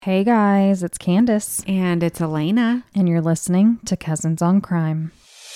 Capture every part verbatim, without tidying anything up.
Hey guys, it's Candace. And it's Elena. And you're listening to Cousins on Crime.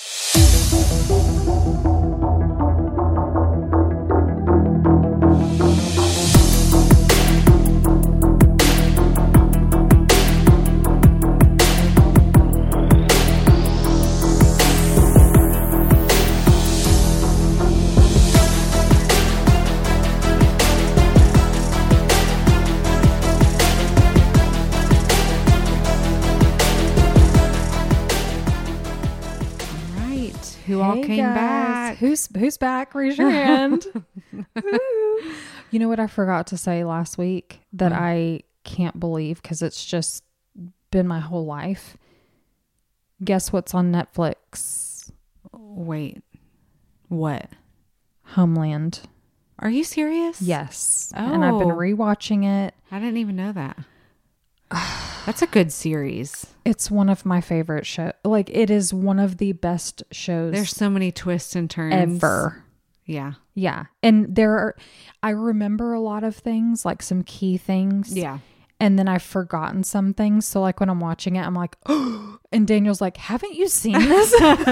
Who all hey came guys. back? Who's who's back? Raise your hand. You know what I forgot to say last week that mm. I can't believe because it's just been my whole life. Guess what's on Netflix? Wait. What? Homeland. Are you serious? Yes. Oh. And I've been rewatching it. I didn't even know that. That's a good series. It's one of my favorite shows. Like, it is one of the best shows. There's so many twists and turns. Ever. Yeah. Yeah. And there are, I remember a lot of things, like some key things. Yeah. And then I've forgotten some things. So, like, when I'm watching it, I'm like, oh, and Daniel's like, haven't you seen this?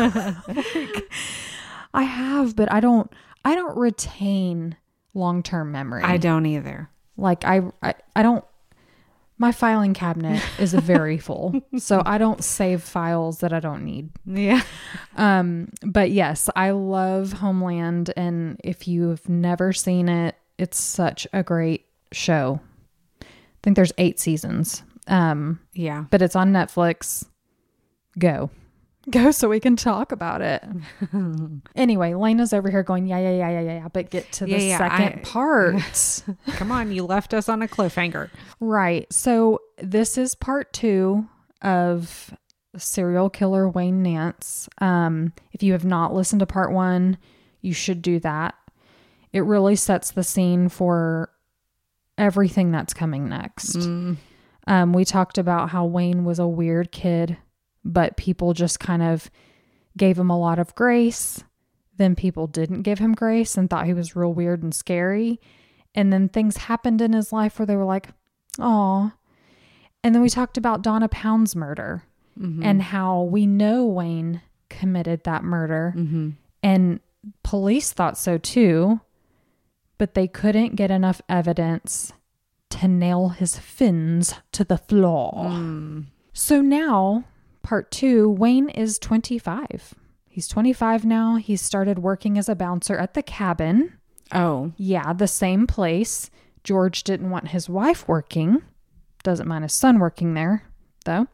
Like, I have, but I don't, I don't retain long-term memory. I don't either. Like, I, I, I don't. My filing cabinet is very full, so I don't save files that I don't need. Yeah. Um, but yes, I love Homeland, and if you've never seen it, it's such a great show. I think there's eight seasons. Um, yeah. But it's on Netflix. Go. Go so we can talk about it. Anyway, Lena's over here going, yeah, yeah, yeah, yeah, yeah, yeah. But get to the yeah, yeah, second I, part. Come on, you left us on a cliffhanger. Right. So this is part two of serial killer Wayne Nance. Um, if you have not listened to part one, you should do that. It really sets the scene for everything that's coming next. Mm. Um, we talked about how Wayne was a weird kid, but people just kind of gave him a lot of grace. Then people didn't give him grace and thought he was real weird and scary. And then things happened in his life where they were like, aw. And then we talked about Donna Pound's murder mm-hmm. and how we know Wayne committed that murder. Mm-hmm. And police thought so too, but they couldn't get enough evidence to nail his fins to the floor. Mm. So now... Part two, Wayne is twenty-five. He's twenty-five now. He started working as a bouncer at the Cabin. Oh. Yeah, the same place. George didn't want his wife working. Doesn't mind his son working there, though.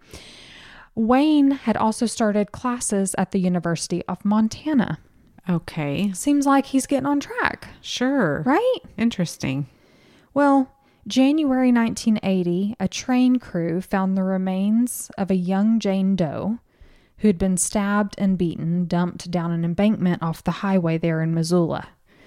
Wayne had also started classes at the University of Montana. Okay. Seems like he's getting on track. Sure. Right? Interesting. Well... January nineteen eighty, a train crew found the remains of a young Jane Doe who'd been stabbed and beaten, dumped down an embankment off the highway there in Missoula.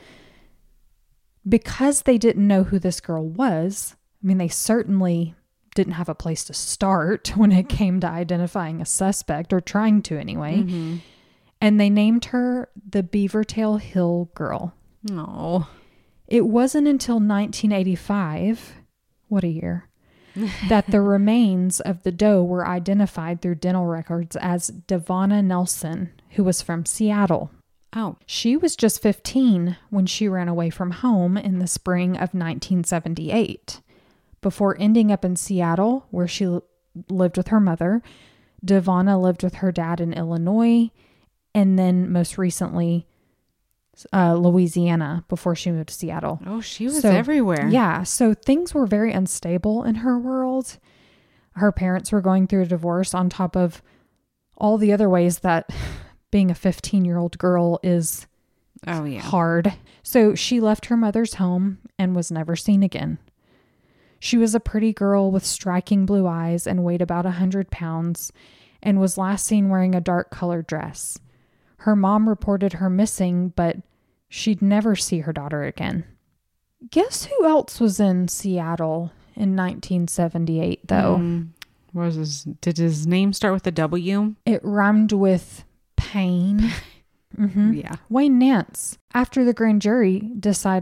Because they didn't know who this girl was, I mean, they certainly didn't have a place to start when it came to identifying a suspect, or trying to anyway. Mm-hmm. And they named her the Beavertail Hill Girl. Oh. It wasn't until nineteen eighty-five, what a year, that the remains of the doe were identified through dental records as Devonna Nelson, who was from Seattle. Oh. She was just fifteen when she ran away from home in the spring of nineteen seventy-eight. Before ending up in Seattle, where she l- lived with her mother, Devonna lived with her dad in Illinois, and then most recently... Uh, Louisiana before she moved to Seattle. Oh, she was so, everywhere. Yeah. So things were very unstable in her world. Her parents were going through a divorce on top of all the other ways that being a fifteen year old girl is oh, yeah. hard. So she left her mother's home and was never seen again. She was a pretty girl with striking blue eyes and weighed about a hundred pounds and was last seen wearing a dark colored dress. Her mom reported her missing, but she'd never see her daughter again. Guess who else was in Seattle in nineteen seventy-eight, though? Mm, what was his, did his name start with a W? It rhymed with Payne. Mm-hmm. Yeah. Wayne Nance. After the grand jury decided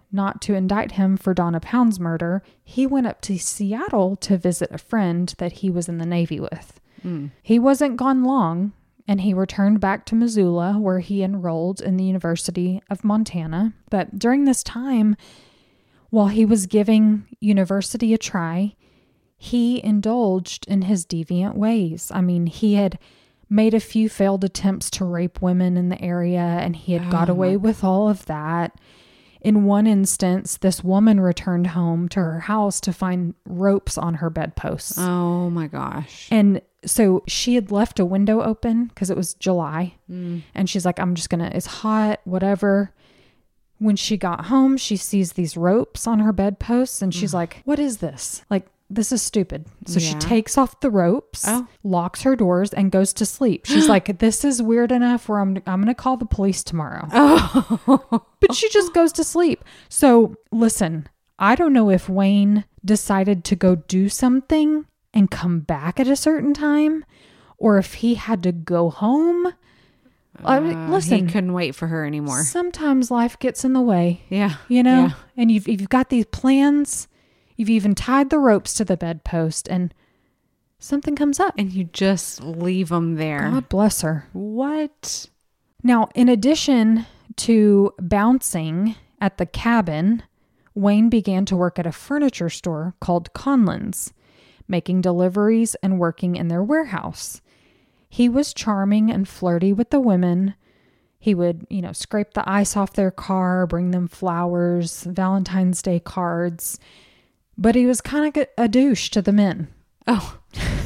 not to indict him for Donna Pound's murder, he went up to Seattle to visit a friend that he was in the Navy with. Mm. He wasn't gone long, and he returned back to Missoula, where he enrolled in the University of Montana. But during this time, while he was giving university a try, he indulged in his deviant ways. I mean, he had made a few failed attempts to rape women in the area, and he had Oh, got away my- with all of that. In one instance, this woman returned home to her house to find ropes on her bedposts. Oh my gosh. And so she had left a window open because it was July. Mm. And she's like, I'm just going to, it's hot, whatever. When she got home, she sees these ropes on her bedposts and she's like, what is this? Like, this is stupid. So she Yeah. takes off the ropes, Oh. locks her doors, and goes to sleep. She's like, this is weird enough where I'm, I'm going to call the police tomorrow. Oh. But she just goes to sleep. So listen, I don't know if Wayne decided to go do something and come back at a certain time, or if he had to go home. I mean, Uh, listen, he couldn't wait for her anymore. sometimes life gets in the way, Yeah. you know, Yeah. and you've, you've got these plans, you've even tied the ropes to the bedpost, and something comes up. And you just leave them there. God bless her. What? Now, in addition to bouncing at the cabin, Wayne began to work at a furniture store called Conlon's, making deliveries and working in their warehouse. He was charming and flirty with the women. He would, you know, scrape the ice off their car, bring them flowers, Valentine's Day cards. But he was kind of a douche to the men. Oh.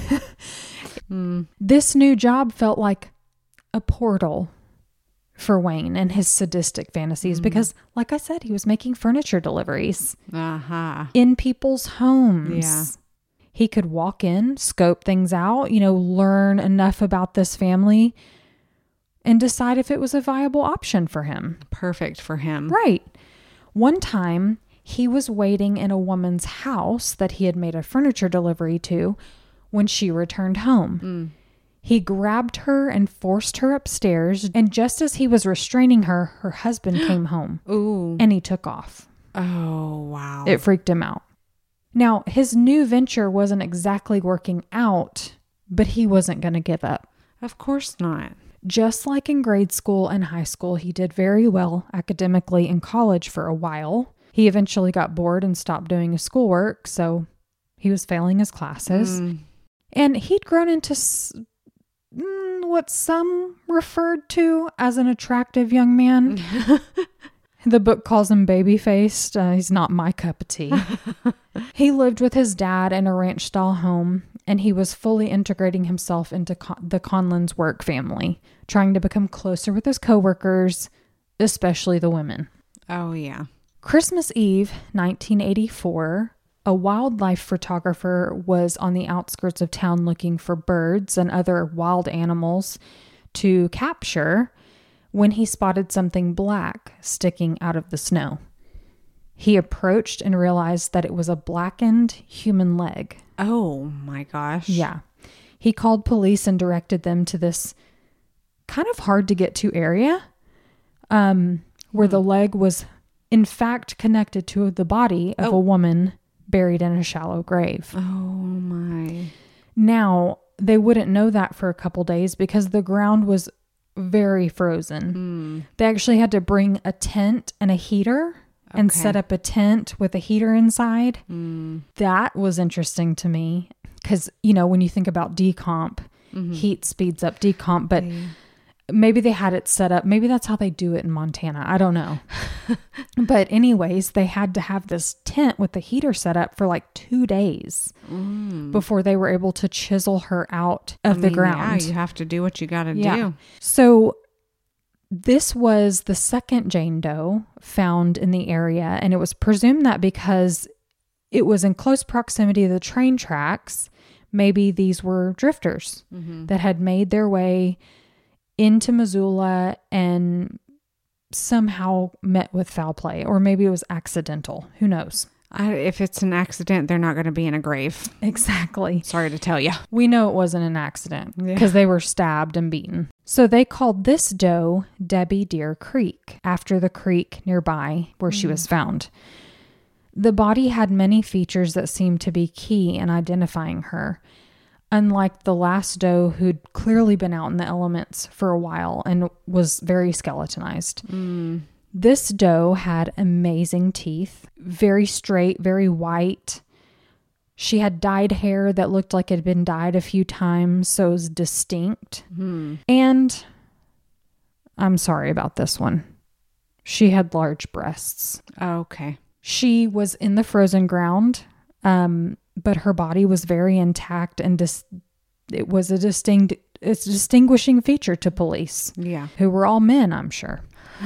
mm. This new job felt like a portal for Wayne and his sadistic fantasies Mm. because, like I said, he was making furniture deliveries Uh-huh. in people's homes. Yeah. He could walk in, scope things out, you know, learn enough about this family and decide if it was a viable option for him. Perfect for him. Right. One time, he was waiting in a woman's house that he had made a furniture delivery to when she returned home. Mm. He grabbed her and forced her upstairs, and just as he was restraining her, her husband came home Ooh. and he took off. Oh, wow. It freaked him out. Now, his new venture wasn't exactly working out, but he wasn't going to give up. Of course not. Just like in grade school and high school, he did very well academically in college for a while. He eventually got bored and stopped doing his schoolwork, so he was failing his classes. Mm. And he'd grown into s- mm, what some referred to as an attractive young man. The book calls him baby-faced. Uh, he's not my cup of tea. He lived with his dad in a ranch-style home, and he was fully integrating himself into Con- the Conlon's work family, trying to become closer with his coworkers, especially the women. Oh, yeah. Christmas Eve, nineteen eighty-four, a wildlife photographer was on the outskirts of town looking for birds and other wild animals to capture when he spotted something black sticking out of the snow. He approached and realized that it was a blackened human leg. Oh, my gosh. Yeah. He called police and directed them to this kind of hard to get to area um, where the leg was in fact connected to the body of Oh. a woman buried in a shallow grave. Oh, my. Now, they wouldn't know that for a couple days because the ground was very frozen. Mm. They actually had to bring a tent and a heater and Okay. set up a tent with a heater inside. Mm. That was interesting to me because, you know, when you think about decomp, Mhm. heat speeds up decomp, but Yeah. maybe they had it set up. Maybe that's how they do it in Montana. I don't know. But anyways, they had to have this tent with the heater set up for like two days Mm. before they were able to chisel her out of I the mean, ground. Yeah, you have to do what you got to Yeah. do. So this was the second Jane Doe found in the area, and it was presumed that because it was in close proximity to the train tracks, maybe these were drifters Mm-hmm. that had made their way into Missoula and somehow met with foul play, or maybe it was accidental. Who knows? I, if it's an accident, they're not going to be in a grave. Exactly. Sorry to tell you. We know it wasn't an accident Yeah. because they were stabbed and beaten. So they called this doe Debbie Deer Creek, after the creek nearby where mm. she was found. The body had many features that seemed to be key in identifying her, unlike the last doe who'd clearly been out in the elements for a while and was very skeletonized. Mm. This doe had amazing teeth, very straight, very white. She had dyed hair that looked like it had been dyed a few times, so it was distinct. Hmm. And I'm sorry about this one. She had large breasts. Oh, okay. She was in the frozen ground, um, but her body was very intact, and dis- it was a distinct, it's a distinguishing feature to police. Yeah. Who were all men, I'm sure.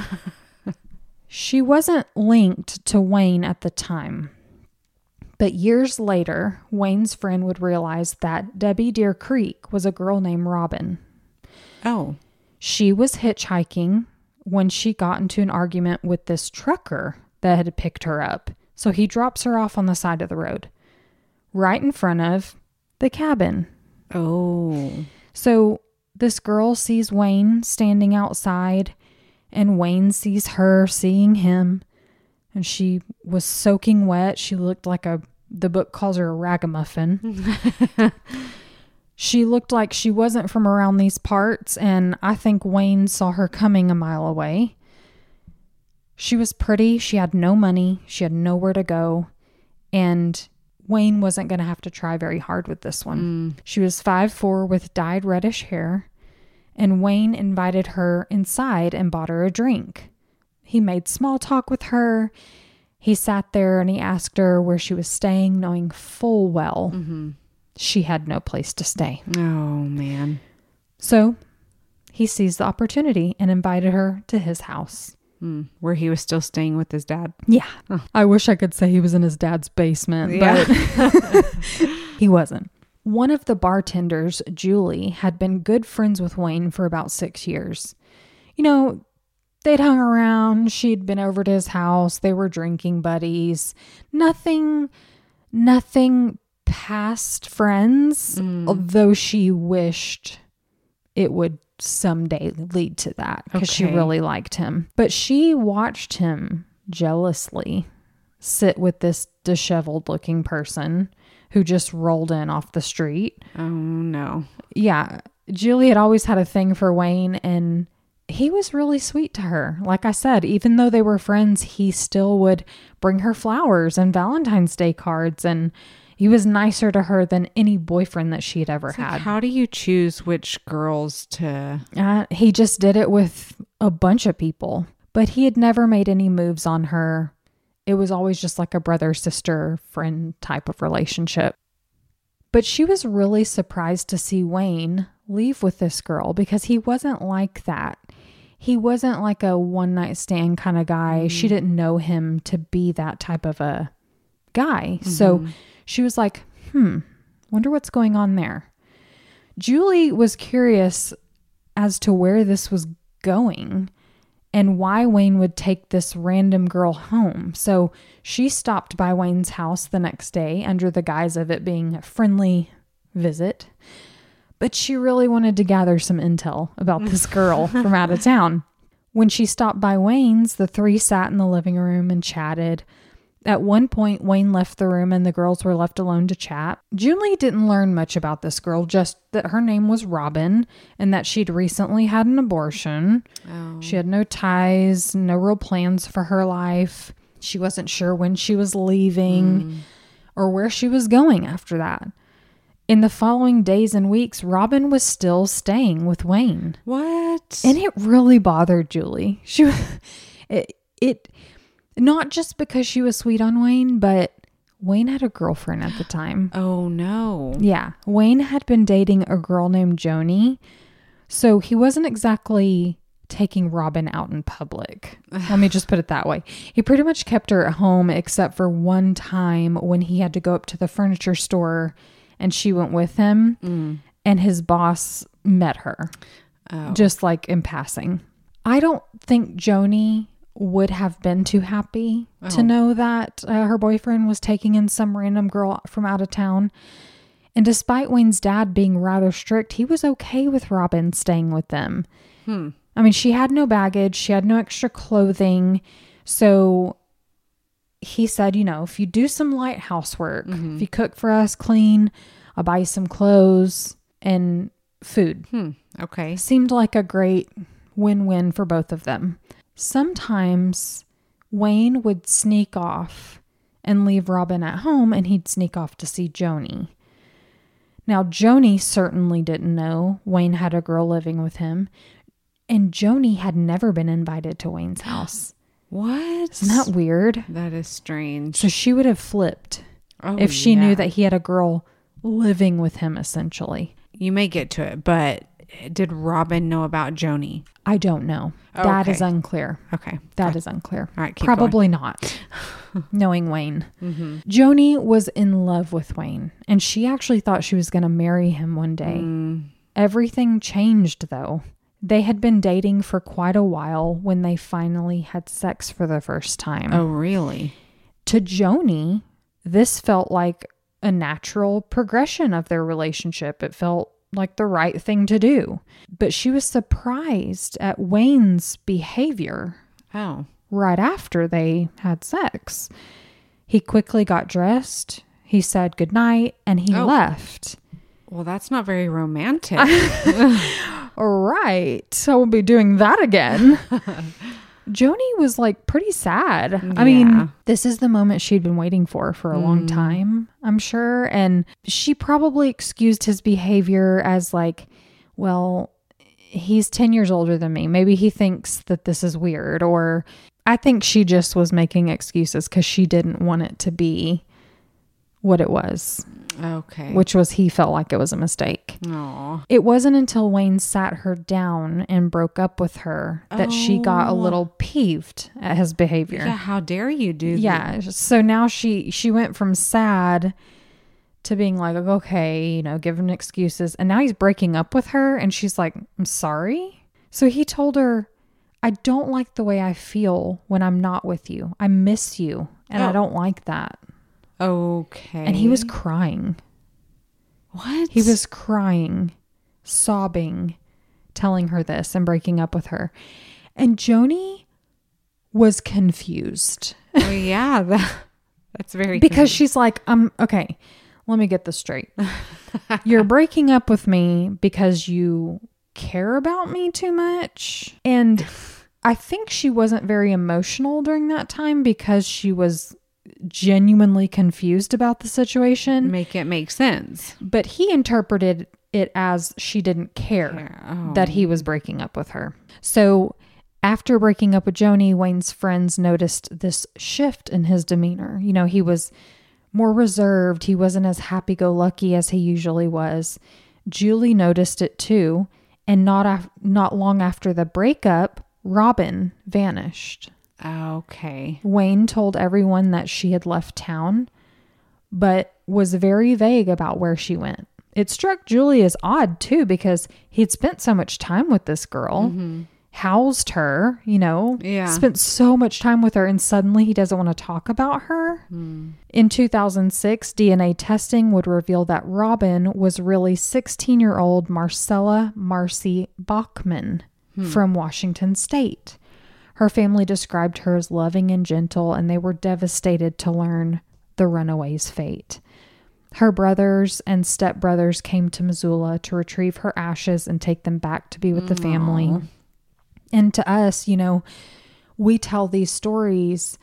She wasn't linked to Wayne at the time. But years later, Wayne's friend would realize that Debbie Deer Creek was a girl named Robin. Oh. She was hitchhiking when she got into an argument with this trucker that had picked her up. So he drops her off on the side of the road, right in front of the cabin. Oh. So this girl sees Wayne standing outside, and Wayne sees her seeing him. And she was soaking wet. She looked like a, the book calls her a ragamuffin. She looked like she wasn't from around these parts. And I think Wayne saw her coming a mile away. She was pretty. She had no money. She had nowhere to go. And Wayne wasn't going to have to try very hard with this one. Mm. She was five foot four with dyed reddish hair. And Wayne invited her inside and bought her a drink. He made small talk with her. He sat there and he asked her where she was staying, knowing full well mm-hmm. she had no place to stay. Oh, man. So he seized the opportunity and invited her to his house. Mm, where he was still staying with his dad? Yeah. Oh. I wish I could say he was in his dad's basement, yeah. but he wasn't. One of the bartenders, Julie, had been good friends with Wayne for about six years. You know, they'd hung around. She'd been over to his house. They were drinking buddies. Nothing, nothing past friends, mm. although she wished it would someday lead to that because okay. she really liked him. But she watched him jealously sit with this disheveled looking person who just rolled in off the street. Oh, no. Yeah. Julie had always had a thing for Wayne, and he was really sweet to her. Like I said, even though they were friends, he still would bring her flowers and Valentine's Day cards, and he was nicer to her than any boyfriend that she'd ever it's had. Like, how do you choose which girls to... Uh, he just did it with a bunch of people, but he had never made any moves on her. It was always just like a brother, sister, friend type of relationship. But she was really surprised to see Wayne leave with this girl because he wasn't like that. He wasn't like a one night stand kind of guy. Mm-hmm. She didn't know him to be that type of a guy. Mm-hmm. So she was like, hmm, wonder what's going on there. Julie was curious as to where this was going and why Wayne would take this random girl home. So she stopped by Wayne's house the next day under the guise of it being a friendly visit. But she really wanted to gather some intel about this girl from out of town. When she stopped by Wayne's, the three sat in the living room and chatted. At one point, Wayne left the room and the girls were left alone to chat. Julie didn't learn much about this girl, just that her name was Robin and that she'd recently had an abortion. Oh. She had no ties, no real plans for her life. She wasn't sure when she was leaving mm. or where she was going after that. In the following days and weeks, Robin was still staying with Wayne. What? And it really bothered Julie. She was, it, it, not just because she was sweet on Wayne, but Wayne had a girlfriend at the time. Oh, no. Yeah. Wayne had been dating a girl named Joni. So he wasn't exactly taking Robin out in public. Let me just put it that way. He pretty much kept her at home except for one time when he had to go up to the furniture store and she went with him mm. and his boss met her oh. just like in passing. I don't think Joni would have been too happy oh. to know that uh, her boyfriend was taking in some random girl from out of town. And despite Wayne's dad being rather strict, he was okay with Robin staying with them. Hmm. I mean, she had no baggage. She had no extra clothing. So he said, you know, if you do some light housework, Mm-hmm. if you cook for us, clean, I'll buy you some clothes and food. Hmm. Okay. Seemed like a great win-win for both of them. Sometimes Wayne would sneak off and leave Robin at home, and he'd sneak off to see Joni. Now, Joni certainly didn't know Wayne had a girl living with him, and Joni had never been invited to Wayne's house. What? Isn't that weird? That is strange. So she would have flipped Oh, if she yeah. knew that he had a girl living with him, essentially. You may get to it, but did Robin know about Joni? I don't know. That Okay. is unclear. Okay. That Good. is unclear. All right, keep Probably not, knowing Wayne. Mm-hmm. Joni was in love with Wayne, and she actually thought she was going to marry him one day. Mm. Everything changed, though. They had been dating for quite a while when they finally had sex for the first time. Oh, really? To Joni, this felt like a natural progression of their relationship. It felt like the right thing to do. But she was surprised at Wayne's behavior Oh. right after they had sex. He quickly got dressed, he said goodnight, and he Oh. left. Well, that's not very romantic. All right, so we'll be doing that again. Joni was like pretty sad. I Yeah. mean, this is the moment she'd been waiting for for a long time, I'm sure. And she probably excused his behavior as like, well, he's ten years older than me. Maybe he thinks that this is weird. Or I think she just was making excuses because she didn't want it to be what it was, Okay. which was he felt like it was a mistake. Aw. It wasn't until Wayne sat her down and broke up with her that she got a Oh. little peeved at his behavior. Yeah, how dare you do that? Yeah. So now she she went from sad to being like, okay, you know, giving excuses. And now he's breaking up with her and she's like, I'm sorry. So he told her, I don't like the way I feel when I'm not with you. I miss you. And I Oh. don't like that. Okay. And he was crying. What? He was crying, sobbing, telling her this and breaking up with her. And Joni was confused Oh, yeah. That, that's very because she's like, um, okay, let me get this straight. You're breaking up with me because you care about me too much. And I think she wasn't very emotional during that time because she was genuinely confused about the situation. make it make sense. But he interpreted it as she didn't care Yeah. Oh. that he was breaking up with her. So after breaking up with Joni, Wayne's friends noticed this shift in his demeanor. You know, he was more reserved. He wasn't as happy-go-lucky as he usually was. Julie noticed it too. And not af- not long after the breakup, Robin vanished. Okay. Wayne told everyone that she had left town, but was very vague about where she went. It struck Julie as odd too, because he'd spent so much time with this girl, Mm-hmm. housed her, you know, Yeah. spent so much time with her, and suddenly he doesn't want to talk about her. Mm. In two thousand six, D N A testing would reveal that Robin was really sixteen-year-old Marcella Marcy Bachman from Washington State. Her family described her as loving and gentle, and they were devastated to learn the runaway's fate. Her brothers and stepbrothers came to Missoula to retrieve her ashes and take them back to be with the family. Aw. And to us, you know, we tell these stories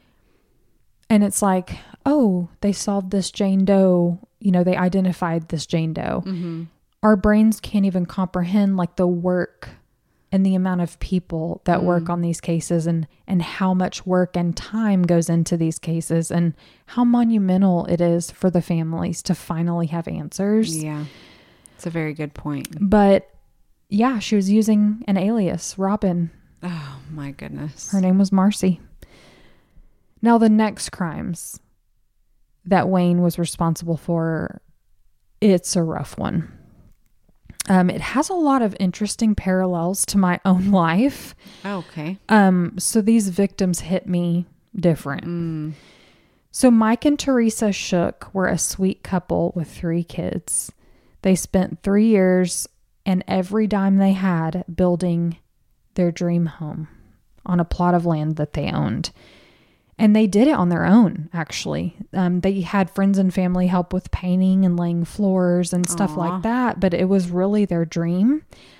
and it's like, oh, they solved this Jane Doe, you know, they identified this Jane Doe. Mm-hmm. Our brains can't even comprehend like the work and the amount of people that work on these cases, and, and how much work and time goes into these cases, and how monumental it is for the families to finally have answers. Yeah. It's a very good point. But yeah, she was using an alias, Robin. Oh, my goodness. Her name was Marcy. Now, the next crimes that Wayne was responsible for, it's a rough one. Um, it has a lot of interesting parallels to my own life. Okay. Um, so these victims hit me different. Mm. So Mike and Teresa Shook were a sweet couple with three kids. They spent three years and every dime they had building their dream home on a plot of land that they owned. And they did it on their own, actually. Um, they had friends and family help with painting and laying floors and stuff Aww. like that, but it was really their dream.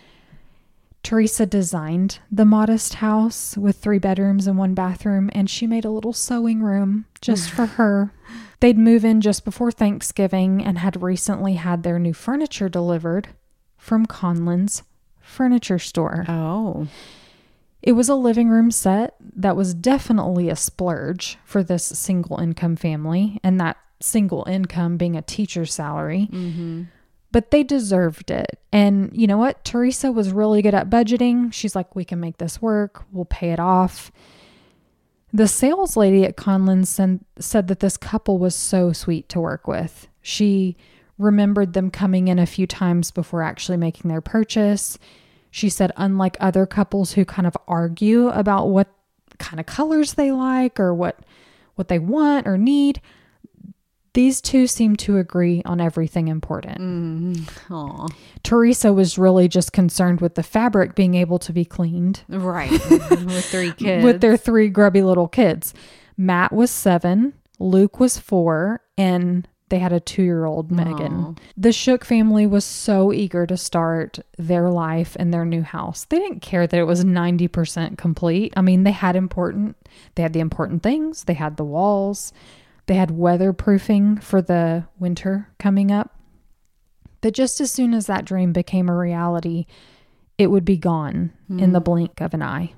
Teresa designed the modest house with three bedrooms and one bathroom, and she made a little sewing room just for her. They'd move in just before Thanksgiving and had recently had their new furniture delivered from Conlon's furniture store. Oh. It was a living room set that was definitely a splurge for this single income family, and that single income being a teacher's salary. Mm-hmm. But they deserved it. And you know what? Teresa was really good at budgeting. She's like, we can make this work. We'll pay it off. The sales lady at Conlon said, said that this couple was so sweet to work with. She remembered them coming in a few times before actually making their purchase. She said, unlike other couples who kind of argue about what kind of colors they like or what, what they want or need, these two seem to agree on everything important. Mm-hmm. Aw. Teresa was really just concerned with the fabric being able to be cleaned. Right. With three kids. With their three grubby little kids. Matt was seven, Luke was four, and they had a two-year-old Megan. Aw. The Shook family was so eager to start their life in their new house. They didn't care that it was ninety percent complete. I mean, they had important, they had the important things. They had the walls. They had weatherproofing for the winter coming up. But just as soon as that dream became a reality, it would be gone mm. in the blink of an eye.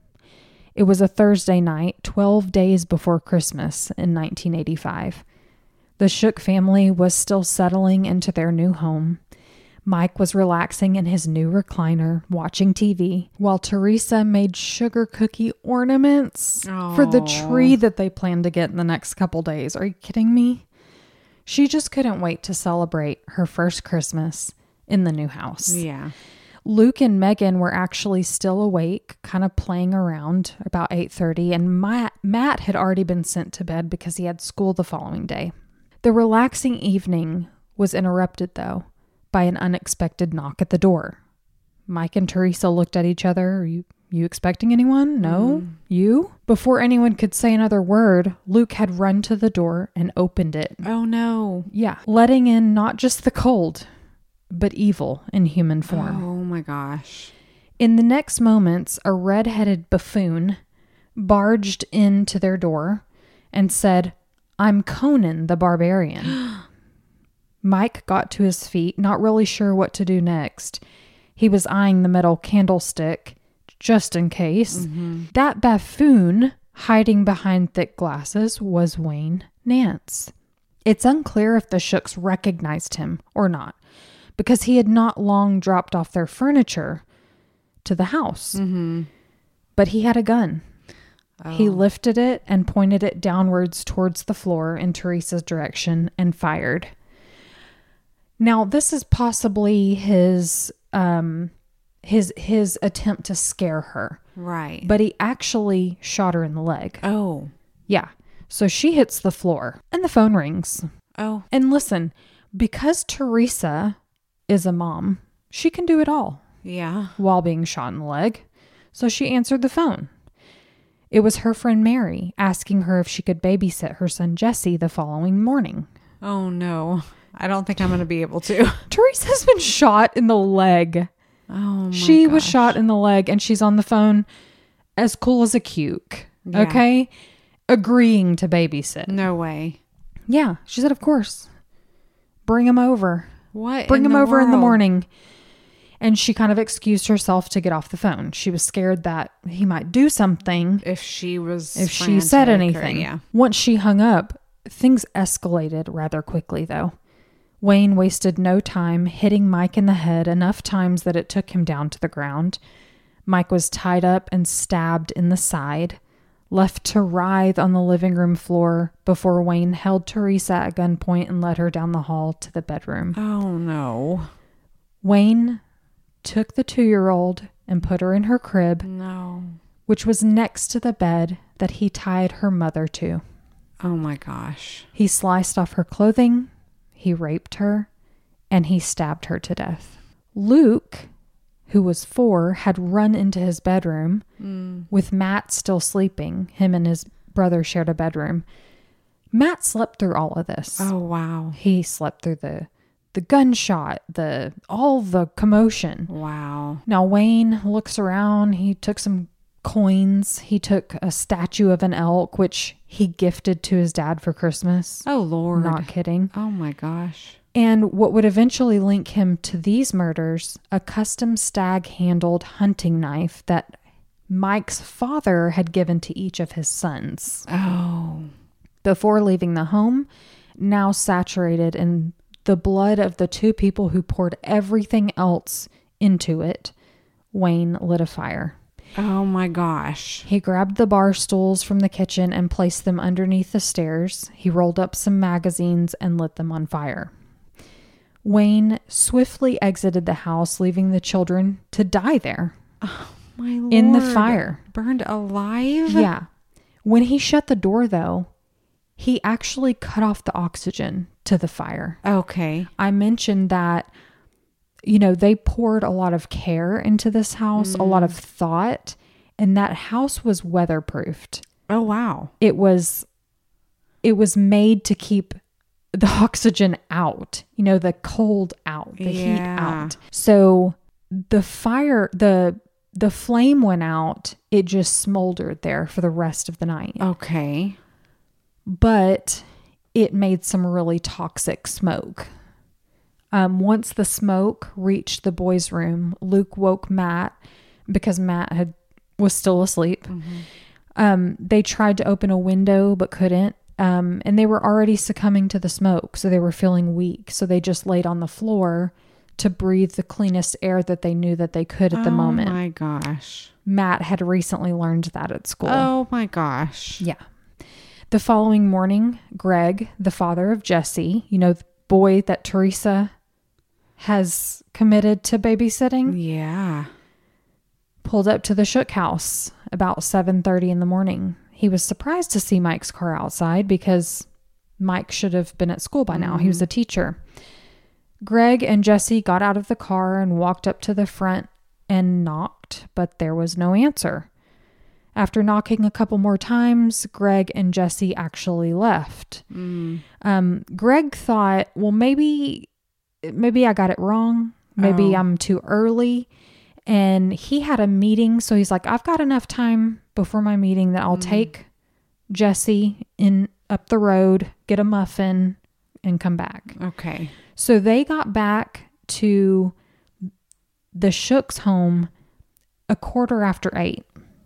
It was a Thursday night, twelve days before Christmas in nineteen eighty-five. The Shook family was still settling into their new home. Mike was relaxing in his new recliner, watching T V, while Teresa made sugar cookie ornaments Aww. for the tree that they planned to get in the next couple days. Are you kidding me? She just couldn't wait to celebrate her first Christmas in the new house. Yeah. Luke and Megan were actually still awake, kind of playing around about eight thirty, and Matt, Matt had already been sent to bed because he had school the following day. The relaxing evening was interrupted, though, by an unexpected knock at the door. Mike and Teresa looked at each other. Are you, you expecting anyone? No? Mm. You? Before anyone could say another word, Luke had run to the door and opened it. Oh, no. Yeah. Letting in not just the cold, but evil in human form. Oh, my gosh. In the next moments, a red-headed buffoon barged into their door and said, "I'm Conan the Barbarian." Mike got to his feet, not really sure what to do next. He was eyeing the metal candlestick, just in case. Mm-hmm. That buffoon, hiding behind thick glasses, was Wayne Nance. It's unclear if the Shooks recognized him or not, because he had not long dropped off their furniture to the house. Mm-hmm. But he had a gun. Oh. He lifted it and pointed it downwards towards the floor in Teresa's direction and fired. Now, this is possibly his um, his his attempt to scare her. Right. But he actually shot her in the leg. Oh. Yeah. So she hits the floor and the phone rings. Oh. And listen, because Teresa is a mom, she can do it all. Yeah. While being shot in the leg. So she answered the phone. It was her friend Mary asking her if she could babysit her son Jesse the following morning. Oh, no. I don't think I'm going to be able to. Teresa's been shot in the leg. Oh, my She gosh. was shot in the leg and she's on the phone as cool as a cuke. Yeah. Okay? Agreeing to babysit. No way. Yeah. She said, of course. Bring him over. What? Bring him the over world? in the morning. And she kind of excused herself to get off the phone. She was scared that he might do something. If she was If she said anything. Or, yeah. Once she hung up, things escalated rather quickly, though. Wayne wasted no time hitting Mike in the head enough times that it took him down to the ground. Mike was tied up and stabbed in the side, left to writhe on the living room floor before Wayne held Teresa at gunpoint and led her down the hall to the bedroom. Oh, no. Wayne took the two-year-old and put her in her crib, no, which was next to the bed that he tied her mother to. Oh my gosh. He sliced off her clothing, he raped her, and he stabbed her to death. Luke, who was four, had run into his bedroom mm. with Matt still sleeping. Him and his brother shared a bedroom. Matt slept through all of this. Oh, wow. He slept through the the gunshot, the all the commotion. Wow. Now Wayne looks around. He took some coins. He took a statue of an elk, which he gifted to his dad for Christmas. Oh, Lord. Not kidding. Oh, my gosh. And what would eventually link him to these murders, a custom stag-handled hunting knife that Mike's father had given to each of his sons. Oh. Before leaving the home, now saturated in the blood of the two people who poured everything else into it, Wayne lit a fire. Oh my gosh. He grabbed the bar stools from the kitchen and placed them underneath the stairs. He rolled up some magazines and lit them on fire. Wayne swiftly exited the house, leaving the children to die there. Oh, my Lord. In the fire. Burned alive? Yeah. When he shut the door, though, he actually cut off the oxygen to the fire. Okay. I mentioned that, you know, they poured a lot of care into this house, mm. a lot of thought, and that house was weatherproofed. Oh, wow. It was, it was made to keep the oxygen out, you know, the cold out, the yeah. heat out. So the fire, the, the flame went out. It just smoldered there for the rest of the night. Okay. But it made some really toxic smoke. Um, once the smoke reached the boys' room, Luke woke Matt because Matt had was still asleep. Mm-hmm. Um, they tried to open a window but couldn't. Um, and they were already succumbing to the smoke, so they were feeling weak. So they just laid on the floor to breathe the cleanest air that they knew that they could at the oh moment. Oh my gosh. Matt had recently learned that at school. Oh my gosh. Yeah. The following morning, Greg, the father of Jesse, you know, the boy that Teresa has committed to babysitting. Yeah. Pulled up to the Shook house about seven thirty in the morning. He was surprised to see Mike's car outside because Mike should have been at school by now. Mm-hmm. He was a teacher. Greg and Jesse got out of the car and walked up to the front and knocked, but there was no answer. After knocking a couple more times, Greg and Jesse actually left. Mm. Um, Greg thought, well, maybe, maybe I got it wrong. Maybe oh. I'm too early. And he had a meeting. So he's like, I've got enough time before my meeting that I'll mm. take Jesse in up the road, get a muffin, and come back. Okay. So they got back to the Shook's home a quarter after eight.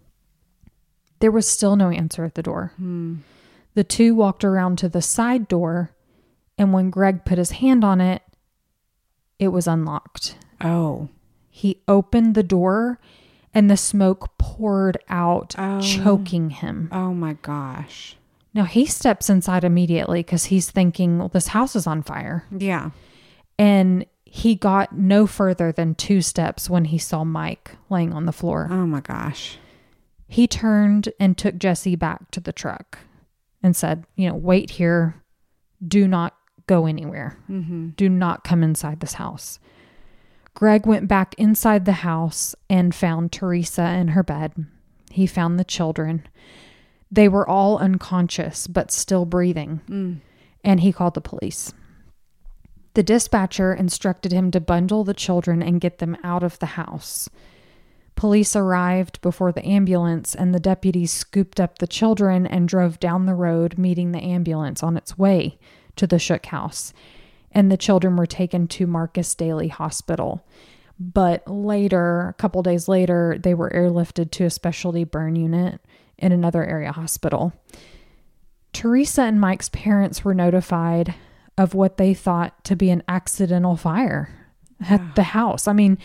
There was still no answer at the door. Hmm. The two walked around to the side door, and when Greg put his hand on it, it was unlocked. Oh. He opened the door, and the smoke poured out, oh. choking him. Oh my gosh. Now, he steps inside immediately because he's thinking, well, this house is on fire. Yeah. And he got no further than two steps when he saw Mike laying on the floor. Oh my gosh. He turned and took Jesse back to the truck and said, you know, wait here. Do not go anywhere. Mm-hmm. Do not come inside this house. Greg went back inside the house and found Teresa in her bed. He found the children. They were all unconscious, but still breathing. Mm. And he called the police. The dispatcher instructed him to bundle the children and get them out of the house. Police arrived before the ambulance, and the deputies scooped up the children and drove down the road, meeting the ambulance on its way to the Shook house. And the children were taken to Marcus Daly Hospital. But later, a couple days later, they were airlifted to a specialty burn unit in another area hospital. Teresa and Mike's parents were notified of what they thought to be an accidental fire at yeah. the house. I mean,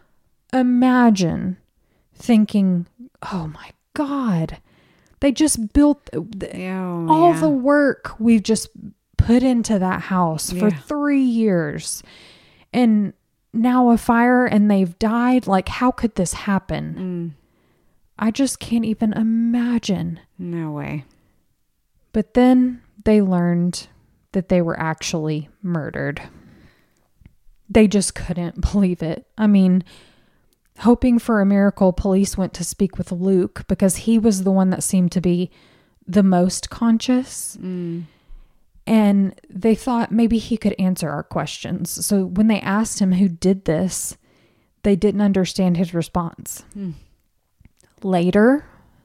imagine thinking, oh my God, they just built the, oh, all yeah. the work we've just put into that house yeah. for three years. And now a fire and they've died. Like, how could this happen? Mm. I just can't even imagine. No way. But then they learned that they were actually murdered. They just couldn't believe it. I mean, hoping for a miracle, police went to speak with Luke because he was the one that seemed to be the most conscious. Mm. And they thought maybe he could answer our questions. So when they asked him who did this, they didn't understand his response. Mm. Later,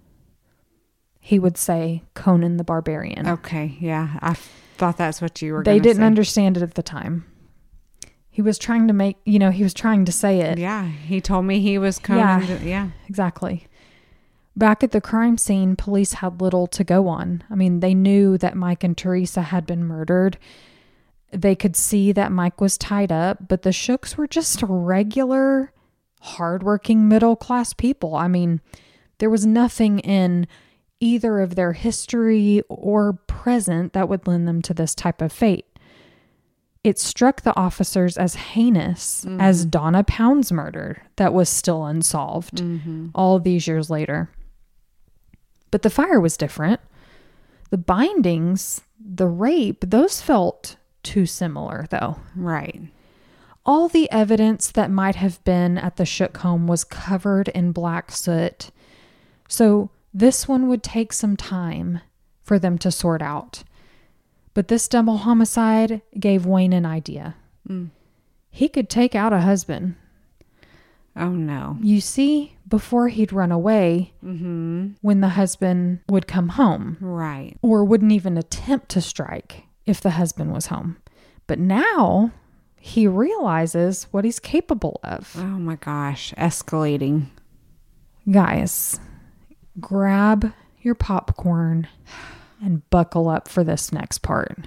he would say Conan the Barbarian. Okay, yeah. I f- thought that's what you were They going to say. didn't understand it at the time. He was trying to make, you know, he was trying to say it. Yeah, he told me he was Conan. Yeah. the- yeah. Exactly. Back at the crime scene, police had little to go on. I mean, they knew that Mike and Teresa had been murdered. They could see that Mike was tied up, but the Shooks were just regular, hardworking, middle-class people. I mean, there was nothing in either of their history or present that would lend them to this type of fate. It struck the officers as heinous Mm-hmm. as Donna Pound's murder that was still unsolved Mm-hmm. all these years later. But the fire was different. The bindings, the rape, those felt too similar, though. Right. All the evidence that might have been at the Shook home was covered in black soot. So this one would take some time for them to sort out. But this double homicide gave Wayne an idea. Mm. He could take out a husband. Oh, no. You see, before he'd run away, Mm-hmm. when the husband would come home, Right. or wouldn't even attempt to strike if the husband was home. But now he realizes what he's capable of. Oh, my gosh. Escalating. Guys, grab your popcorn and buckle up for this next part.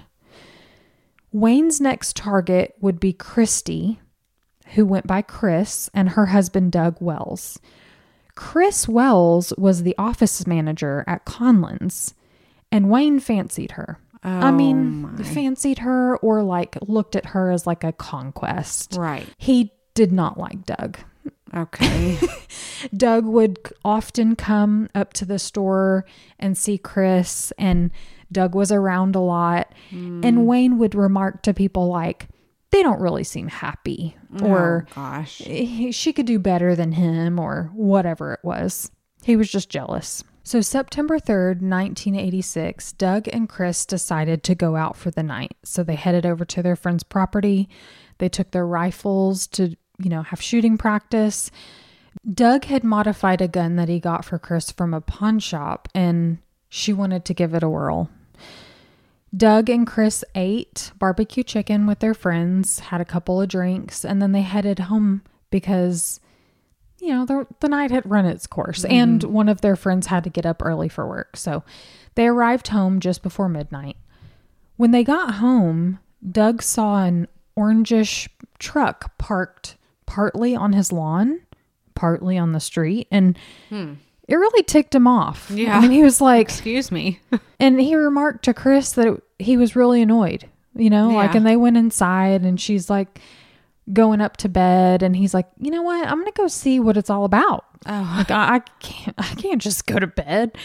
Wayne's next target would be Christy, who went by Chris, and her husband, Doug Wells. Chris Wells was the office manager at Conlon's, and Wayne fancied her. Oh, I mean, my. fancied her or like looked at her as like a conquest. Right. He did not like Doug. Okay. Doug would often come up to the store and see Chris, and Doug was around a lot. Mm. And Wayne would remark to people like, they don't really seem happy, or oh, gosh. "He- she could do better than him, or whatever it was. He was just jealous. So September third, nineteen eighty-six, Doug and Chris decided to go out for the night. So they headed over to their friend's property. They took their rifles to, you know, have shooting practice. Doug had modified a gun that he got for Chris from a pawn shop, and she wanted to give it a whirl. Doug and Chris ate barbecue chicken with their friends, had a couple of drinks, and then they headed home because, you know, the, the night had run its course, mm-hmm. and one of their friends had to get up early for work. So they arrived home just before midnight. When they got home, Doug saw an orangish truck parked partly on his lawn, partly on the street, and Hmm. it really ticked him off. Yeah. I mean, he was like, Excuse me. and he remarked to Chris that it, he was really annoyed, you know, like, Yeah. and they went inside, and she's like going up to bed, and he's like, you know what? I'm going to go see what it's all about. Oh. Like, I, I can't, I can't just go to bed.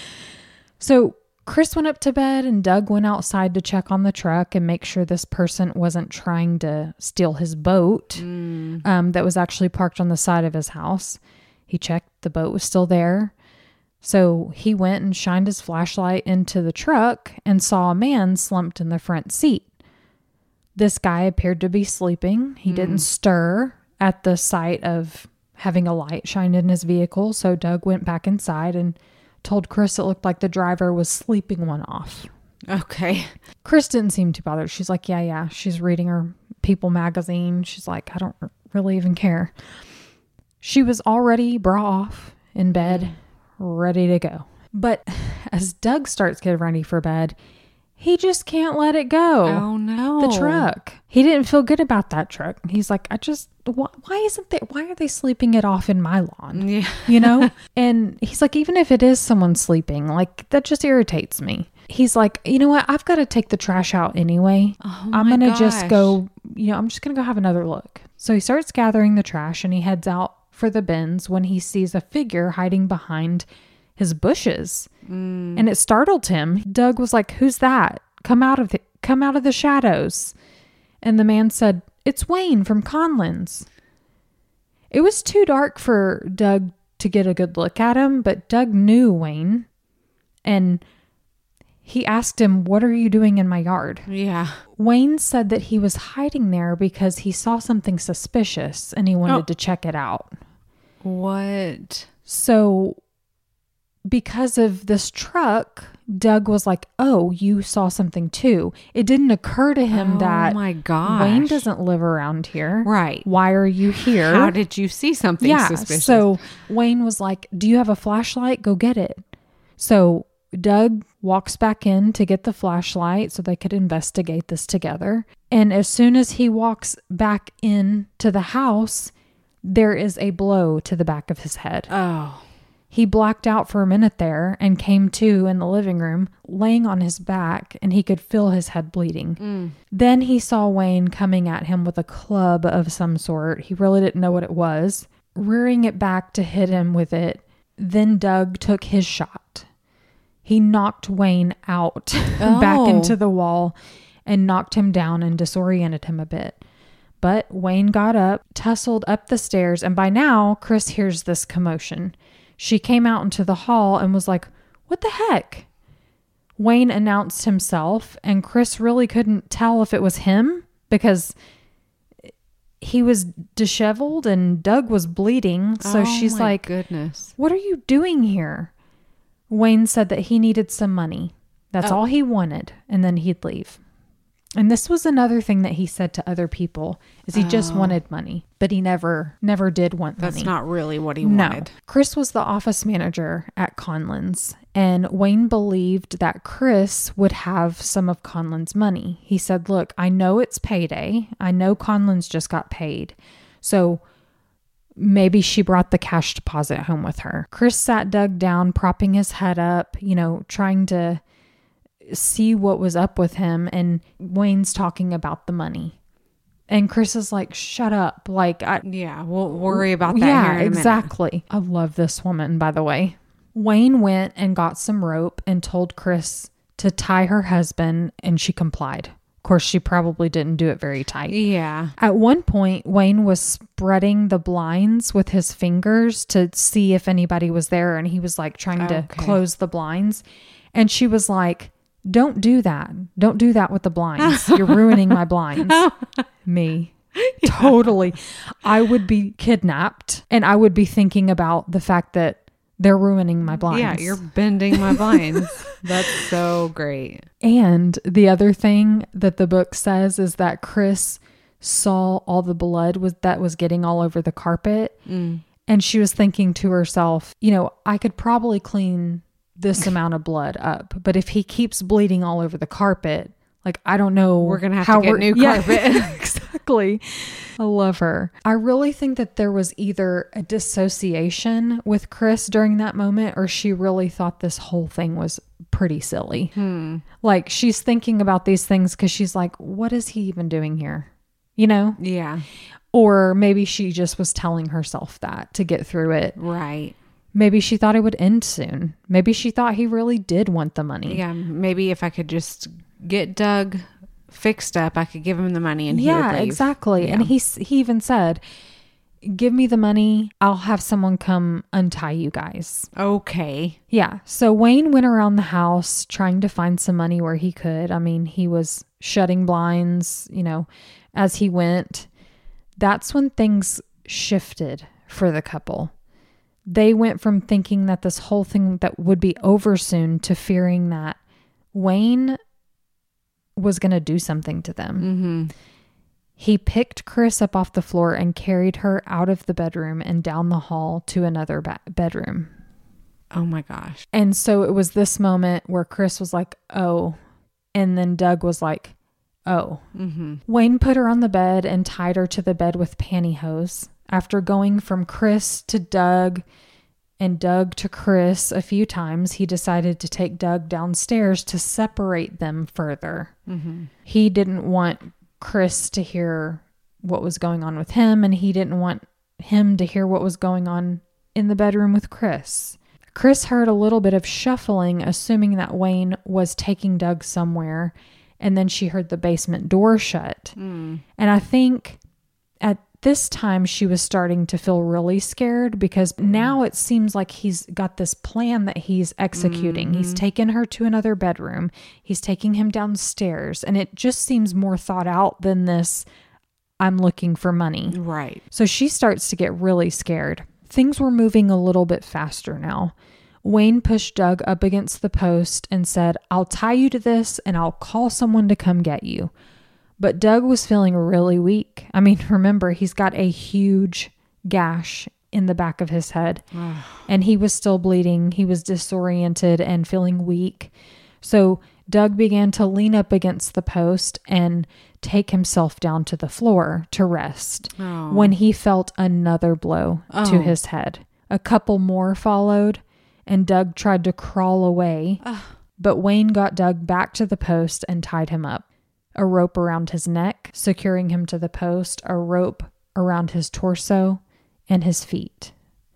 So Chris went up to bed, and Doug went outside to check on the truck and make sure this person wasn't trying to steal his boat, Mm. um, that was actually parked on the side of his house. He checked, the boat was still there. So he went and shined his flashlight into the truck and saw a man slumped in the front seat. This guy appeared to be sleeping. He Mm. didn't stir at the sight of having a light shined in his vehicle. So Doug went back inside and told Chris it looked like the driver was sleeping one off. Okay. Chris didn't seem too bothered. She's like, yeah, yeah. She's reading her People magazine. She's like, I don't really even care. She was already bra off in bed, ready to go. But as Doug starts getting ready for bed, he just can't let it go. Oh, no. The truck. He didn't feel good about that truck. He's like, I just, why, why isn't they, why are they sleeping it off in my lawn? Yeah. You know? And he's like, even if it is someone sleeping, like, that just irritates me. He's like, you know what? I've got to take the trash out anyway. Oh, I'm my going to just gosh. go, you know, I'm just going to go have another look. So he starts gathering the trash, and he heads out for the bins when he sees a figure hiding behind his bushes. Mm. And it startled him. Doug was like, "Who's that? Come out of the, come out of the shadows." And the man said, "It's Wayne from Conlon's." It was too dark for Doug to get a good look at him, but Doug knew Wayne. And he asked him, "What are you doing in my yard?" Yeah. Wayne said that he was hiding there because he saw something suspicious and he wanted Oh. to check it out. What? So because of this truck, Doug was like, "Oh, you saw something too." It didn't occur to him oh that my gosh. Wayne doesn't live around here. Right. Why are you here? How did you see something yeah, suspicious? So Wayne was like, "Do you have a flashlight? Go get it." So Doug walks back in to get the flashlight so they could investigate this together. And as soon as he walks back in to the house, there is a blow to the back of his head. Oh. He blacked out for a minute there and came to in the living room, laying on his back, and he could feel his head bleeding. Mm. Then he saw Wayne coming at him with a club of some sort. He really didn't know what it was, rearing it back to hit him with it. Then Doug took his shot. He knocked Wayne out Oh. back into the wall and knocked him down and disoriented him a bit. But Wayne got up, tussled up the stairs, and by now, Chris hears this commotion. She came out into the hall and was like, "What the heck?" Wayne announced himself, and Chris really couldn't tell if it was him because he was disheveled and Doug was bleeding. So oh she's my like, goodness. "What are you doing here?" Wayne said that he needed some money. That's Oh. all he wanted, and then he'd leave. And this was another thing that he said to other people, is he just Oh. wanted money, but he never, never did want That's money. not really what he No. wanted. Chris was the office manager at Conlon's, and Wayne believed that Chris would have some of Conlon's money. He said, "Look, I know it's payday. I know Conlon's just got paid. So maybe she brought the cash deposit home with her." Chris sat Doug down, propping his head up, you know, trying to see what was up with him. And Wayne's talking about the money. And Chris is like, "Shut up." Like, I, Yeah, we'll worry about that yeah, here in a minute. exactly. I love this woman, by the way. Wayne went and got some rope and told Chris to tie her husband, and she complied. Of course, she probably didn't do it very tight. Yeah. At one point, Wayne was spreading the blinds with his fingers to see if anybody was there, and he was like trying to Okay. close the blinds. And she was like, "Don't do that. Don't do that with the blinds. You're ruining my blinds." Me. Totally. I would be kidnapped, and I would be thinking about the fact that they're ruining my blinds. Yeah, you're bending my blinds. That's so great. And the other thing that the book says is that Chris saw all the blood was that was getting all over the carpet. Mm. And she was thinking to herself, you know, I could probably clean this amount of blood up, but if he keeps bleeding all over the carpet, like, I don't know. We're going to have how to get we're- new Yeah, carpet. exactly. I love her. I really think that there was either a dissociation with Chris during that moment, or she really thought this whole thing was pretty silly. Hmm. Like, she's thinking about these things because she's like, what is he even doing here? You know? Yeah. Or maybe she just was telling herself that to get through it. Right. Maybe she thought it would end soon. Maybe she thought he really did want the money. Yeah. Maybe if I could just get Doug fixed up, I could give him the money and he Yeah, would leave. exactly. Yeah. And he s- he even said, "Give me the money. I'll have someone come untie you guys." Okay. Yeah. So Wayne went around the house trying to find some money where he could. I mean, he was shutting blinds, you know, as he went. That's when things shifted for the couple. They went from thinking that this whole thing that would be over soon to fearing that Wayne was going to do something to them. Mm-hmm. He picked Chris up off the floor and carried her out of the bedroom and down the hall to another ba- bedroom. Oh my gosh. And so it was this moment where Chris was like, "Oh," and then Doug was like, "Oh." Mm-hmm. Wayne put her on the bed and tied her to the bed with pantyhose. After going from Chris to Doug and Doug to Chris a few times, he decided to take Doug downstairs to separate them further. Mm-hmm. He didn't want Chris to hear what was going on with him, and he didn't want him to hear what was going on in the bedroom with Chris. Chris heard a little bit of shuffling, assuming that Wayne was taking Doug somewhere. And then she heard the basement door shut. Mm. And I think at this time she was starting to feel really scared because now it seems like he's got this plan that he's executing. Mm-hmm. He's taken her to another bedroom. He's taking him downstairs. And it just seems more thought out than this, I'm looking for money. Right. So she starts to get really scared. Things were moving a little bit faster now. Wayne pushed Doug up against the post and said, I'll tie you to this and I'll call someone to come get you. But Doug was feeling really weak. I mean, remember, he's got a huge gash in the back of his head and he was still bleeding. He was disoriented and feeling weak. So Doug began to lean up against the post and take himself down to the floor to rest oh. when he felt another blow oh. to his head. A couple more followed and Doug tried to crawl away, Ugh. but Wayne got Doug back to the post and tied him up. A rope around his neck, securing him to the post, a rope around his torso and his feet.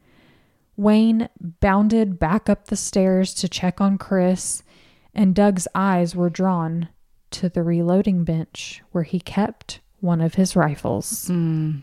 Wayne bounded back up the stairs to check on Chris, and Doug's eyes were drawn to the reloading bench where he kept one of his rifles. Mm.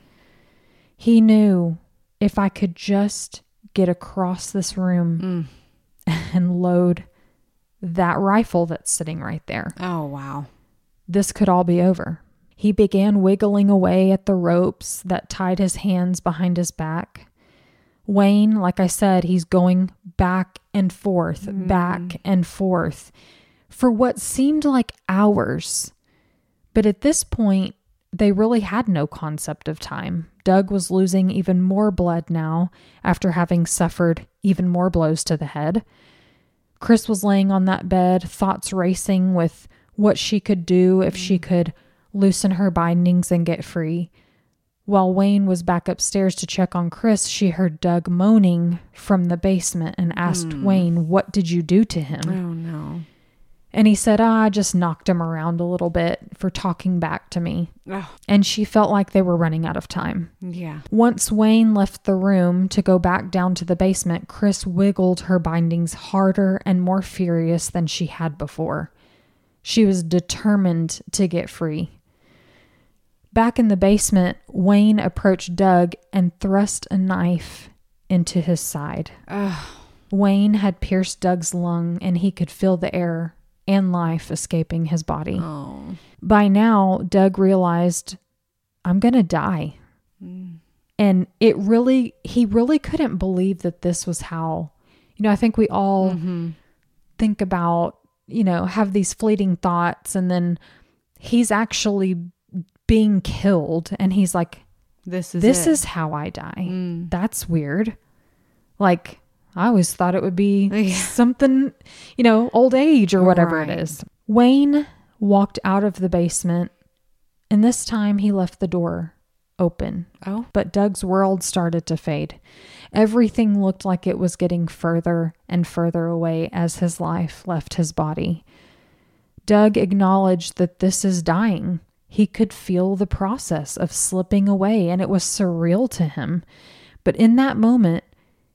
He knew, if I could just get across this room mm. and load that rifle that's sitting right there, Oh, wow. this could all be over. He began wiggling away at the ropes that tied his hands behind his back. Wayne, like I said, he's going back and forth, mm. back and forth for what seemed like hours. But at this point, they really had no concept of time. Doug was losing even more blood now after having suffered even more blows to the head. Chris was laying on that bed, thoughts racing with what she could do if she could loosen her bindings and get free. While Wayne was back upstairs to check on Chris, she heard Doug moaning from the basement and asked mm. Wayne, what did you do to him? Oh, no. And he said, ah, I just knocked him around a little bit for talking back to me. Oh. And she felt like they were running out of time. Yeah. Once Wayne left the room to go back down to the basement, Chris wiggled her bindings harder and more furious than she had before. She was determined to get free. Back in the basement, Wayne approached Doug and thrust a knife into his side. Ugh. Wayne had pierced Doug's lung and he could feel the air and life escaping his body. Oh. By now, Doug realized, I'm going to die. Mm. And it really, he really couldn't believe that this was how, you know, I think we all mm-hmm. think about, you know, have these fleeting thoughts and then he's actually being killed and he's like, this is this it. is how I die. Mm. That's weird. Like, I always thought it would be Yeah. something, you know, old age or whatever Right. it is. Wayne walked out of the basement and this time he left the door open. Oh. But Doug's world started to fade. Everything looked like it was getting further and further away as his life left his body. Doug acknowledged that this is dying. He could feel the process of slipping away and it was surreal to him. But in that moment,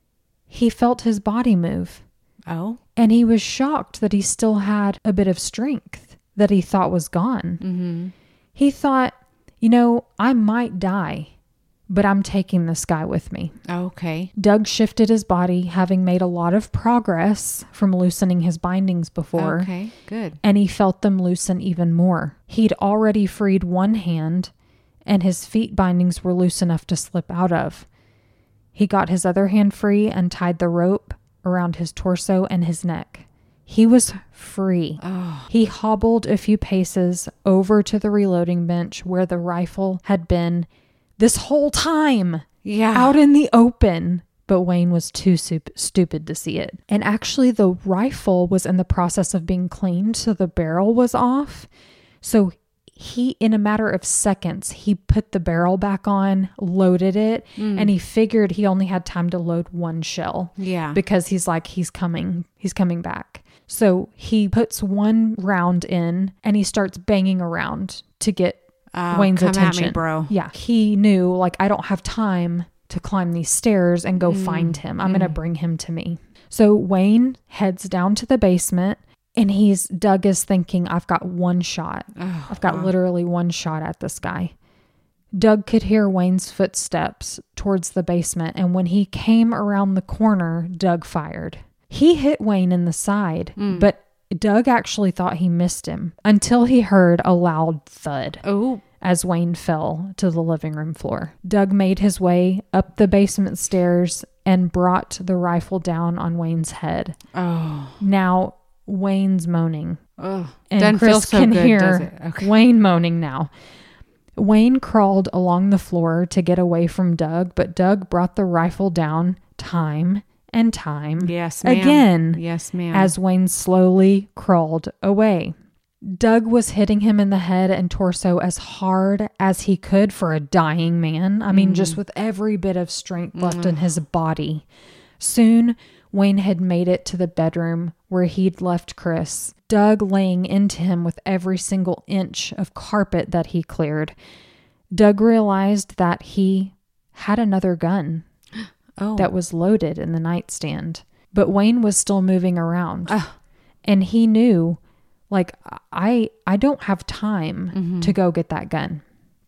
he felt his body move. Oh. And he was shocked that he still had a bit of strength that he thought was gone. Mm-hmm. He thought, you know, I might die, but I'm taking this guy with me. Okay. Doug shifted his body, having made a lot of progress from loosening his bindings before. Okay, good. And he felt them loosen even more. He'd already freed one hand, and his feet bindings were loose enough to slip out of. He got his other hand free and tied the rope around his torso and his neck. He was free. Oh. He hobbled a few paces over to the reloading bench where the rifle had been this whole time. Yeah. Out in the open. But Wayne was too sup- stupid to see it. And actually the rifle was in the process of being cleaned, so the barrel was off. So he, in a matter of seconds, he put the barrel back on, loaded it, mm. and he figured he only had time to load one shell. Yeah. Because he's like, he's coming, he's coming back. So he puts one round in and he starts banging around to get uh, Wayne's come attention. At me, bro. Yeah. He knew, like, I don't have time to climb these stairs and go mm. find him. I'm mm. going to bring him to me. So Wayne heads down to the basement, and he's Doug is thinking, I've got one shot. Oh, I've got wow. literally one shot at this guy. Doug could hear Wayne's footsteps towards the basement, and when he came around the corner, Doug fired. He hit Wayne in the side, Mm. but Doug actually thought he missed him until he heard a loud thud Oh. as Wayne fell to the living room floor. Doug made his way up the basement stairs and brought the rifle down on Wayne's head. Oh. Now, Wayne's moaning. Oh. And Doesn't Chris feel so can good, hear does it? Okay. Wayne moaning now. Wayne crawled along the floor to get away from Doug, but Doug brought the rifle down time and time Yes, ma'am. again Yes, ma'am. as Wayne slowly crawled away. Doug was hitting him in the head and torso as hard as he could for a dying man. I mean, Mm. just with every bit of strength left in his body. Soon, Wayne had made it to the bedroom where he'd left Chris, Doug laying into him with every single inch of carpet that he cleared. Doug realized that he had another gun oh. that was loaded in the nightstand, but Wayne was still moving around. Ah. And he knew, like, I I don't have time Mhm. to go get that gun.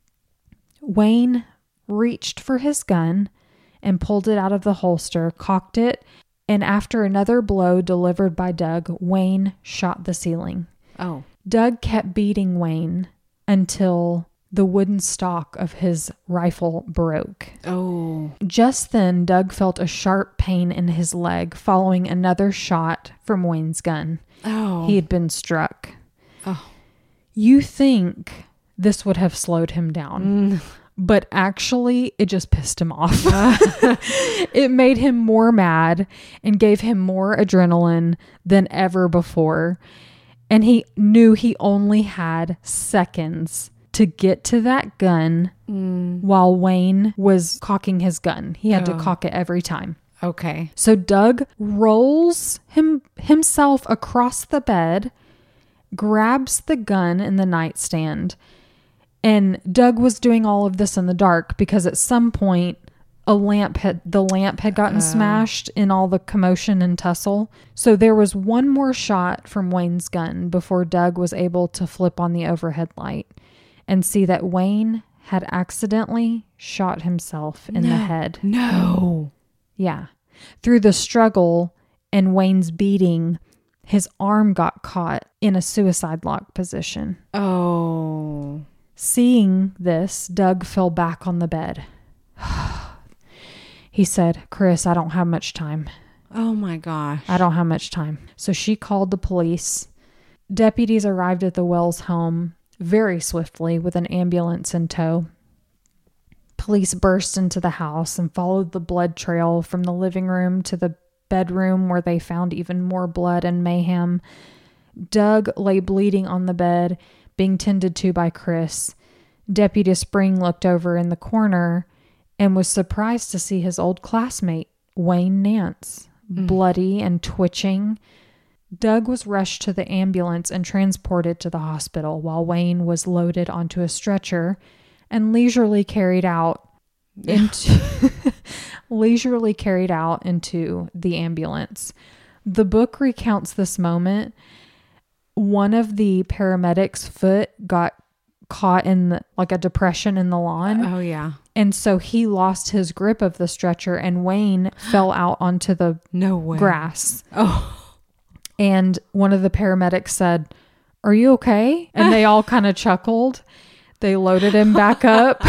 Wayne reached for his gun and pulled it out of the holster, cocked it, and after another blow delivered by Doug, Wayne shot the ceiling. Oh. Doug kept beating Wayne until the wooden stock of his rifle broke. Oh. Just then, Doug felt a sharp pain in his leg following another shot from Wayne's gun. Oh. He had been struck. Oh. You think this would have slowed him down, Mm. but actually it just pissed him off. It made him more mad and gave him more adrenaline than ever before. And he knew he only had seconds to get to that gun Mm. while Wayne was cocking his gun. He had Oh. to cock it every time. Okay. So Doug rolls him himself across the bed, grabs the gun in the nightstand. And Doug was doing all of this in the dark because at some point a lamp had the lamp had gotten Oh. smashed in all the commotion and tussle. So there was one more shot from Wayne's gun before Doug was able to flip on the overhead light and see that Wayne had accidentally shot himself in the No. head. No. Yeah. Through the struggle and Wayne's beating, his arm got caught in a suicide lock position. Oh. Seeing this, Doug fell back on the bed. He said, "Chris, I don't have much time. Oh my gosh. I don't have much time." So she called the police. Deputies arrived at the Wells home very swiftly with an ambulance in tow. Police burst into the house and followed the blood trail from the living room to the bedroom where they found even more blood and mayhem. Doug lay bleeding on the bed, being tended to by Chris. Deputy Spring looked over in the corner and was surprised to see his old classmate, Wayne Nance, Mm. bloody and twitching. Doug was rushed to the ambulance and transported to the hospital while Wayne was loaded onto a stretcher and leisurely carried out into leisurely carried out into the ambulance. The book recounts this moment. One of the paramedics' foot got caught in the, like a depression in the lawn. Oh yeah. And so he lost his grip of the stretcher and Wayne fell out onto the No way. grass. Oh. And one of the paramedics said, "Are you okay?" And they all kind of chuckled. They loaded him back up.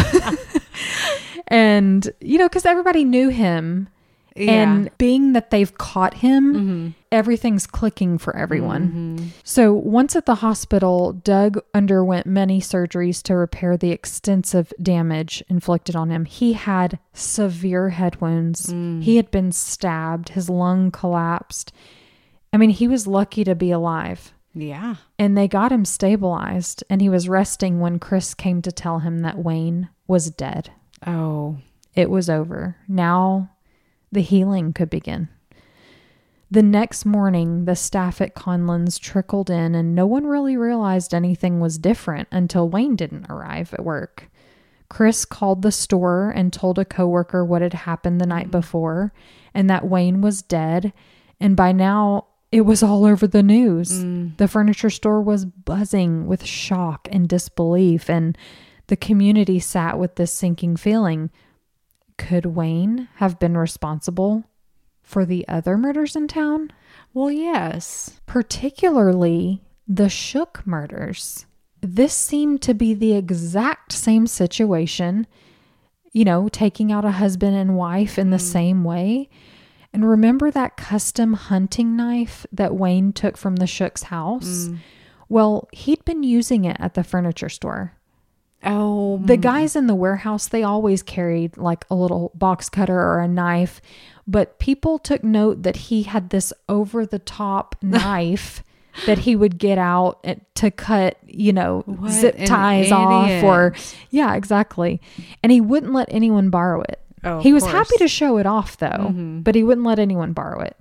And, you know, because everybody knew him. Yeah. And being that they've caught him, Mm-hmm. everything's clicking for everyone. Mm-hmm. So once at the hospital, Doug underwent many surgeries to repair the extensive damage inflicted on him. He had severe head wounds. Mm. He had been stabbed. His lung collapsed. I mean, he was lucky to be alive. Yeah. And they got him stabilized, and he was resting when Chris came to tell him that Wayne was dead. Oh. It was over. Now the healing could begin. The next morning, the staff at Conlon's trickled in, and no one really realized anything was different until Wayne didn't arrive at work. Chris called the store and told a coworker what had happened the night before, and that Wayne was dead, And by now, it was all over the news. Mm. The furniture store was buzzing with shock and disbelief, and the community sat with this sinking feeling. Could Wayne have been responsible for the other murders in town? Well, yes. Particularly the Shook murders. This seemed to be the exact same situation, you know, taking out a husband and wife in the mm. same way. And remember that custom hunting knife that Wayne took from the Shook's house? Mm. Well, he'd been using it at the furniture store. Oh. The guys in the warehouse, they always carried like a little box cutter or a knife. But people took note that he had this over-the-top knife that he would get out to cut, you know, what zip ties idiot. off or, yeah, exactly. And he wouldn't let anyone borrow it. Oh, he was course. happy to show it off though, mm-hmm. but he wouldn't let anyone borrow it.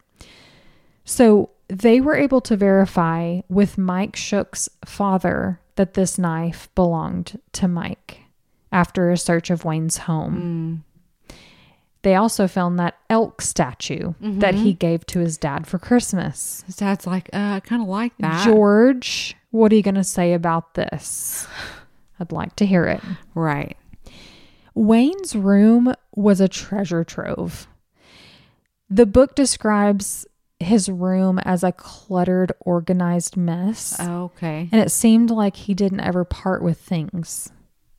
So they were able to verify with Mike Shook's father that this knife belonged to Mike after a search of Wayne's home. Mm. They also found that elk statue mm-hmm. that he gave to his dad for Christmas. His dad's like, uh, I kind of like that. George, what are you going to say about this? I'd like to hear it. Right. Wayne's room was a treasure trove. The book describes his room as a cluttered, organized mess. Oh, okay. And it seemed like he didn't ever part with things.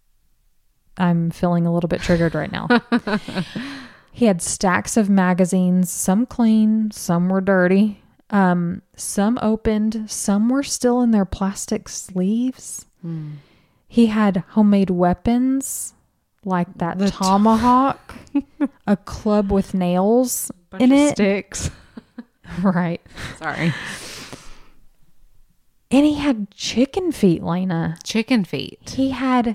I'm feeling a little bit triggered right now. He had stacks of magazines, some clean, some were dirty, um, some opened, some were still in their plastic sleeves. Mm. He had homemade weapons like that the tomahawk, t- a club with nails Bunch in of it. Sticks. Right. Sorry. And he had chicken feet, Lena. Chicken feet. He had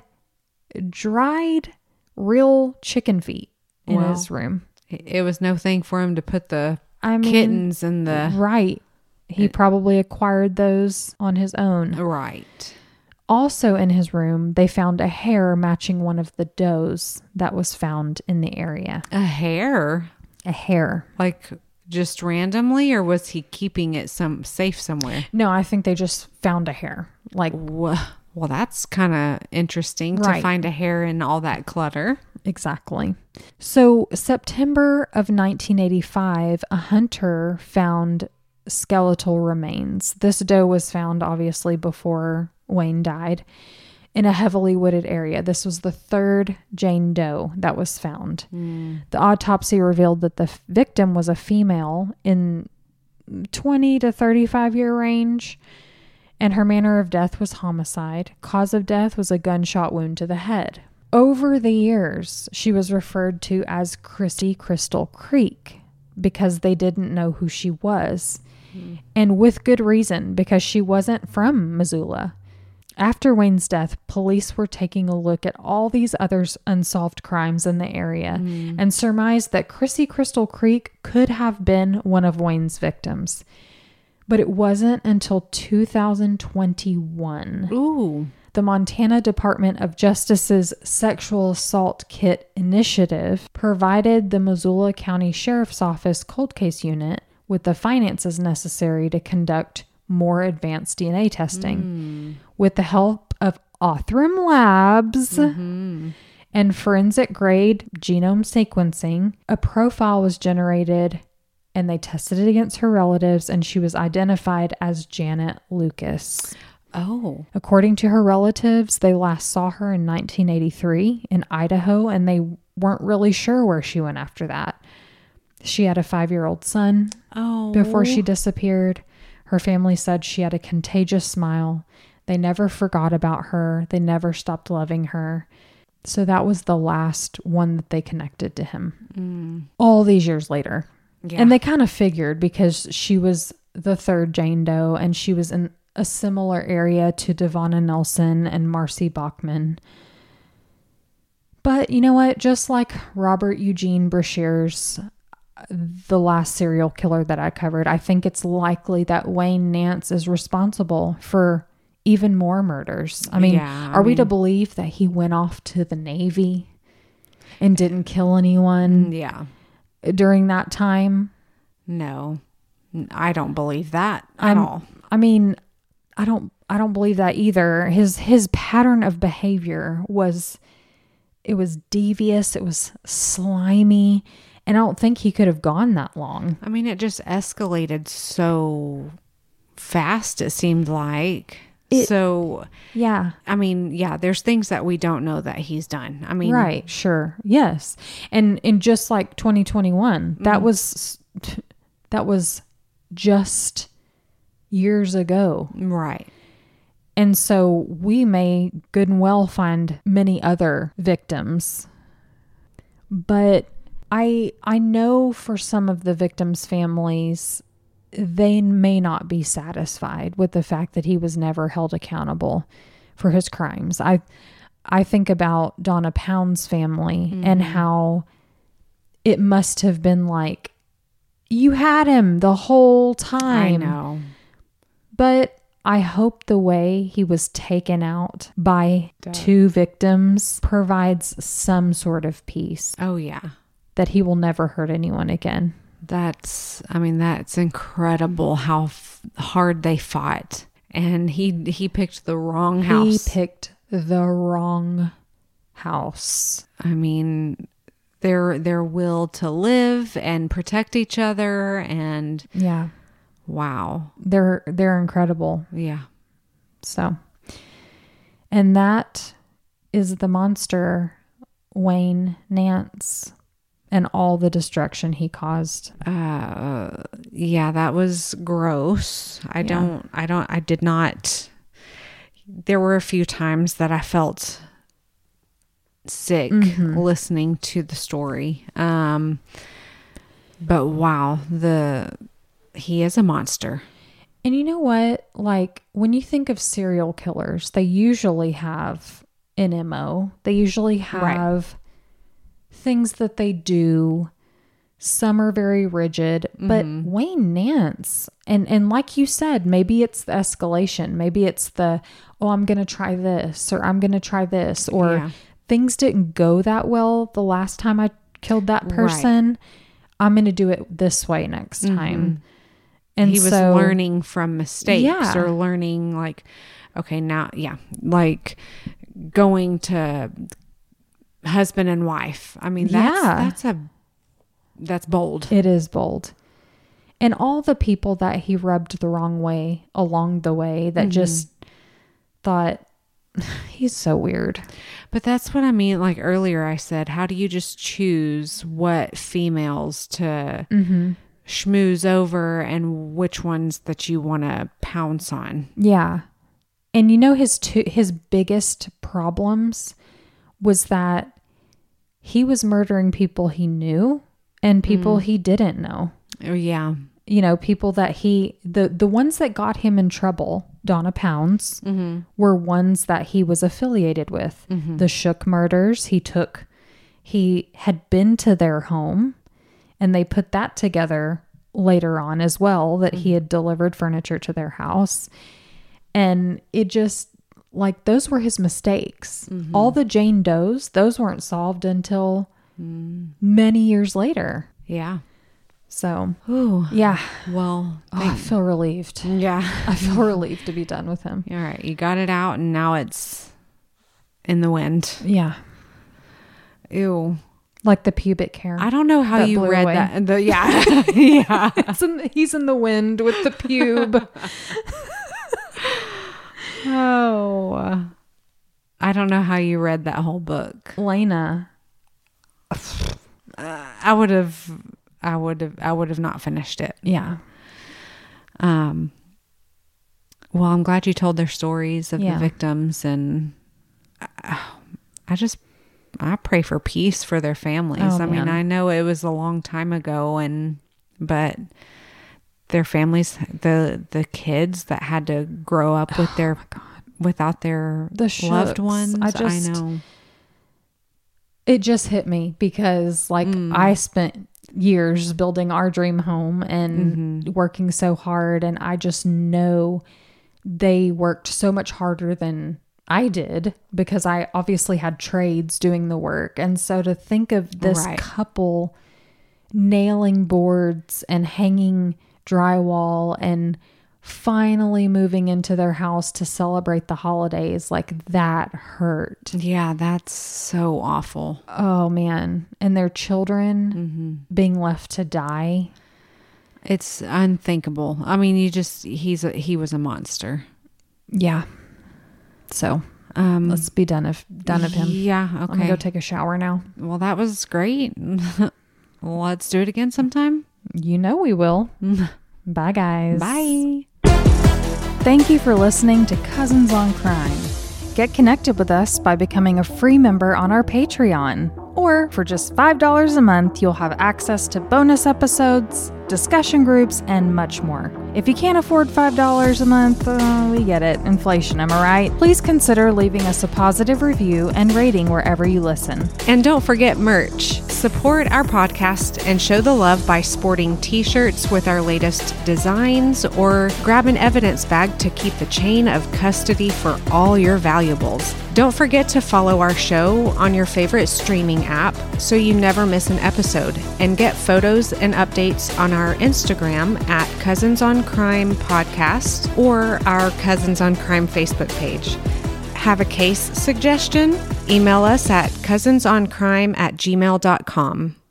dried real chicken feet in well, his room. It was no thing for him to put the I mean, kittens in the... Right. He it, probably acquired those on his own. Right. Also in his room, they found a hair matching one of the does that was found in the area. A hair? A hair. Like just randomly, or was he keeping it some safe somewhere? No, I think they just found a hair. Like, well, well that's kind of interesting right. to find a hair in all that clutter. Exactly. So September of nineteen eighty-five, a hunter found skeletal remains. This doe was found obviously before Wayne died in a heavily wooded area. This was the third Jane Doe that was found. Mm. The autopsy revealed that the victim was a female in twenty to thirty-five year range, and her manner of death was homicide. Cause of death was a gunshot wound to the head. Over the years, she was referred to as Chrissy Crystal Creek because they didn't know who she was. Mm. And with good reason, because she wasn't from Missoula. After Wayne's death, police were taking a look at all these other unsolved crimes in the area mm. and surmised that Chrissy Crystal Creek could have been one of Wayne's victims. But it wasn't until two thousand twenty-one. Ooh. The Montana Department of Justice's Sexual Assault Kit Initiative provided the Missoula County Sheriff's Office Cold Case Unit with the finances necessary to conduct more advanced D N A testing. Mm. With the help of Othram Labs mm-hmm. and forensic grade genome sequencing, a profile was generated and they tested it against her relatives, and she was identified as Janet Lucas. Oh. According to her relatives, they last saw her in nineteen eighty-three in Idaho, and they weren't really sure where she went after that. She had a five-year-old son oh. before she disappeared. Her family said she had a contagious smile. They never forgot about her. They never stopped loving her. So that was the last one that they connected to him. Mm. All these years later. Yeah. And they kind of figured because she was the third Jane Doe and she was in a similar area to Devonna Nelson and Marcy Bachman. But you know what? Just like Robert Eugene Brashears, the last serial killer that I covered, I think it's likely that Wayne Nance is responsible for even more murders. I mean, yeah, I are mean, we to believe that he went off to the Navy and didn't kill anyone yeah. during that time? No, I don't believe that at I'm, all. I mean, I don't I don't believe that either. His his pattern of behavior was it was devious, it was slimy, and I don't think he could have gone that long. I mean, it just escalated so fast, it seemed like. It, so, yeah. I mean, yeah, there's things that we don't know that he's done. I mean, right, sure. Yes. And in just like twenty twenty-one, mm. that was that was just years ago. Right. And so we may good and well find many other victims. But I I know for some of the victims' families, they may not be satisfied with the fact that he was never held accountable for his crimes. I I think about Donna Pound's family mm-hmm. and how it must have been like, you had him the whole time. I know. But I hope the way he was taken out by Duh. two victims provides some sort of peace. Oh, yeah. That he will never hurt anyone again. That's, I mean, that's incredible how f- hard they fought. And he he picked the wrong house. He picked the wrong house. I mean, their their will to live and protect each other and... Yeah. Wow. They're they're incredible. Yeah. So, and that is the monster, Wayne Nance, and all the destruction he caused. Uh, yeah, that was gross. I yeah. don't, I don't, I did not, there were a few times that I felt sick mm-hmm. listening to the story. Um, but wow, the, he is a monster. And you know what? Like, when you think of serial killers, they usually have an M O. They usually have right. things that they do. Some are very rigid. Mm-hmm. But Wayne Nance, and, and like you said, maybe it's the escalation. Maybe it's the, oh, I'm going to try this, or I'm going to try this, or yeah. things didn't go that well the last time I killed that person. Right. I'm going to do it this way next mm-hmm. time. And he was so, learning from mistakes yeah. or learning like, okay, now, yeah, like going to husband and wife. I mean, that's, yeah. that's a, that's bold. It is bold. And all the people that he rubbed the wrong way along the way that mm-hmm. just thought, he's so weird. But that's what I mean. Like earlier I said, how do you just choose what females to mm-hmm. schmooze over and which ones that you want to pounce on? Yeah. And you know, his two, his biggest problems was that he was murdering people he knew and people mm. he didn't know. Oh yeah. You know, people that he, the, the ones that got him in trouble, Donna Pounds, mm-hmm. were ones that he was affiliated with. Mm-hmm. The Shook murders, he took, he had been to their home, and they put that together later on as well, that mm-hmm. he had delivered furniture to their house. And it just, like, those were his mistakes. Mm-hmm. All the Jane Does, those weren't solved until mm. many years later. Yeah. So, Ooh, yeah. Well, oh, I feel relieved. Yeah. I feel relieved to be done with him. All right. You got it out and now it's in the wind. Yeah. Ew. Like the pubic hair. I don't know how you read away. that. The, yeah. yeah. It's in the, he's in the wind with the pube. Oh. I don't know how you read that whole book. Lena. Uh, I would have... I would have, I would have not finished it. Yeah. Um, well, I'm glad you told their stories of yeah. the victims, and I, I just, I pray for peace for their families. Oh, I man. mean, I know it was a long time ago, and, but their families, the, the kids that had to grow up with their, oh my God. without their the loved ones. I just, I know. It just hit me because like mm. I spent years building our dream home and mm-hmm. working so hard, and I just know they worked so much harder than I did because I obviously had trades doing the work. And so to think of this right. couple nailing boards and hanging drywall and finally moving into their house to celebrate the holidays. Like, that hurt. Yeah, that's so awful. Oh man. And their children Mm-hmm. being left to die. It's unthinkable. I mean, you just, he's a, he was a monster. Yeah. So Um, let's be done of done of him. Yeah. Okay. I'm gonna go take a shower now. Well, that was great. Let's do it again sometime. You know we will. Bye, guys. Bye. Thank you for listening to Cousins on Crime. Get connected with us by becoming a free member on our Patreon. Or for just five dollars a month, you'll have access to bonus episodes, discussion groups, and much more. If you can't afford five dollars a month, uh, we get it. Inflation, am I right? Please consider leaving us a positive review and rating wherever you listen. And don't forget merch. Support our podcast and show the love by sporting t-shirts with our latest designs, or grab an evidence bag to keep the chain of custody for all your valuables. Don't forget to follow our show on your favorite streaming app so you never miss an episode, and get photos and updates on our Instagram at Cousins on Crime Podcast or our Cousins on Crime Facebook page. Have a case suggestion? Email us at cousinsoncrime at gmail dot com.